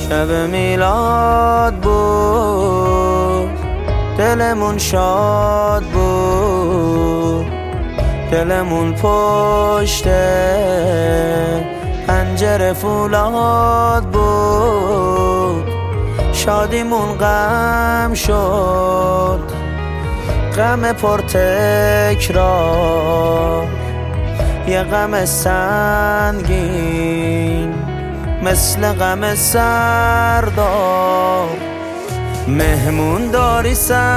شب میلاد بود، دلمون شاد بود، دلمون پشت پنجره فولاد بود. شادیمون غم شد، غم پرتکرار، یه غم سنگین مثل غم سردار. مهمون داری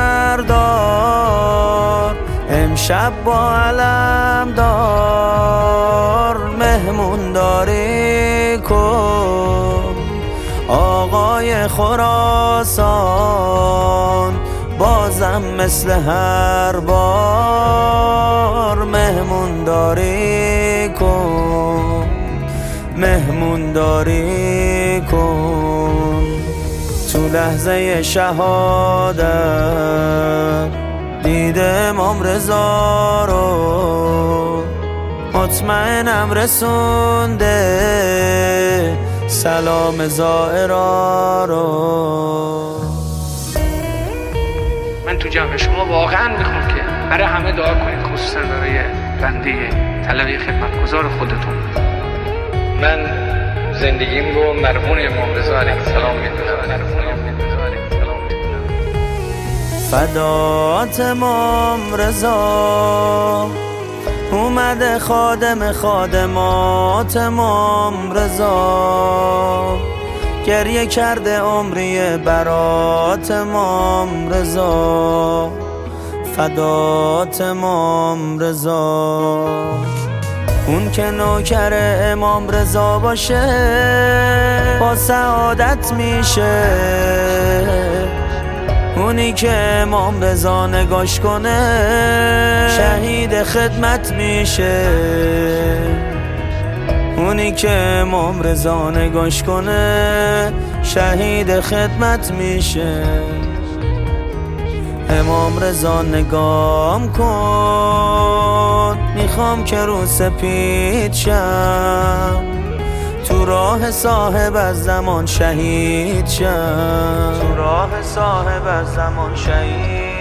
سردار، امشب با علم دار. مهمون داری کن آقای خراسان، بازم مثل هر بار. مهمون داری کن، مهمون داری کن. تو لحظه شهادت دیدم امام رضا رو، مطمئنم رسونده سلام زائرا رو. من تو جمع شما واقعا میخوام که برای همه دعا کنید، خصوصا برای بنده طلبه خدمتگزار خودتون. من زندگیم رو مرهون امام رضا علیه السلام میدونم. فدات امام رضا، اومده خادم خادمات امام رضا. گریه کرده عمری برات امام رضا. فدات امام رضا. اون که نوکر امام رضا باشه با سعادت میشه، اونی که امام رضا نگاش کنه شهید خدمت میشه. اونی که امام رضا نگاش کنه شهید خدمت میشه. امام رضا نگام کن، میخوام که رو سپید شم، تو راه صاحب از زمان شهید شم، تو راه صاحب از زمان شهید